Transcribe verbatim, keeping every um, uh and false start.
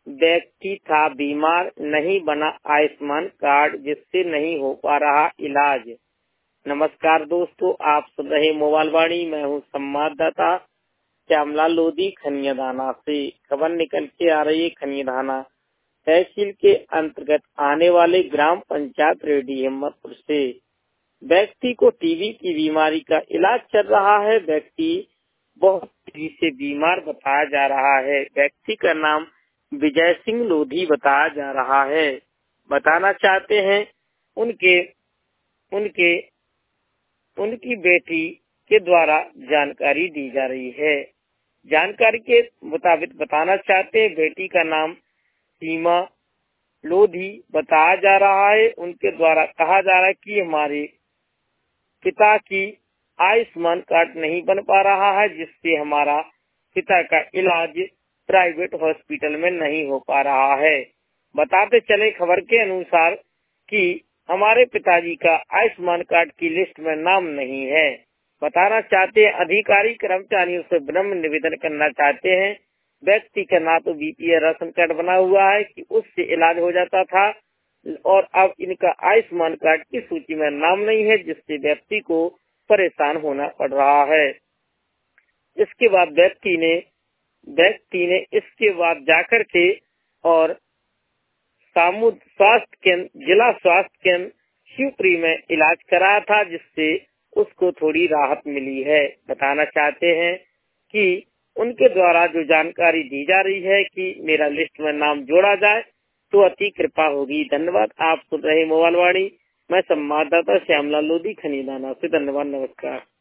व्यक्ति था बीमार, नहीं बना आयुष्मान कार्ड, जिससे नहीं हो पा रहा इलाज। नमस्कार दोस्तों, आप सुन रहे मोबाइल वाणी। मैं हूं संवाददाता श्यामलाल लोधी खनियादाना से। खबर निकल के आ रही है खनियादाना तहसील के अंतर्गत आने वाले ग्राम पंचायत रेडी हिम्मतपुर से। व्यक्ति को टीबी की बीमारी का इलाज चल रहा है। व्यक्ति बहुत तेजी से बीमार बताया जा रहा है। व्यक्ति का नाम विजय सिंह लोधी बताया जा रहा है। बताना चाहते हैं उनके उनके उनकी बेटी के द्वारा जानकारी दी जा रही है। जानकारी के मुताबिक बताना चाहते हैं बेटी का नाम सीमा लोधी बताया जा रहा है। उनके द्वारा कहा जा रहा है कि हमारे पिता की आयुष्मान कार्ड नहीं बन पा रहा है, जिससे हमारा पिता का इलाज प्राइवेट हॉस्पिटल में नहीं हो पा रहा है। बताते चले खबर के अनुसार कि हमारे पिताजी का आयुष्मान कार्ड की लिस्ट में नाम नहीं है। बताना चाहते हैं अधिकारी कर्मचारियों से विनम्र निवेदन करना चाहते हैं। व्यक्ति का ना तो बीपीएल राशन कार्ड बना हुआ है कि उससे इलाज हो जाता था, और अब इनका आयुष्मान कार्ड की सूची में नाम नहीं है, जिससे व्यक्ति को परेशान होना पड़ रहा है। इसके बाद व्यक्ति ने व्यक्ति ने इसके बाद जाकर के और सामुद स्वास्थ्य केंद्र जिला स्वास्थ्य केंद्र शिवपुरी में इलाज कराया था, जिससे उसको थोड़ी राहत मिली है। बताना चाहते हैं कि उनके द्वारा जो जानकारी दी जा रही है कि मेरा लिस्ट में नाम जोड़ा जाए तो अति कृपा होगी। धन्यवाद। आप सुन रहे मोबाइल वाणी। मैं संवाददाता श्यामलाल लोधी खनियादाना से। धन्यवाद। नमस्कार।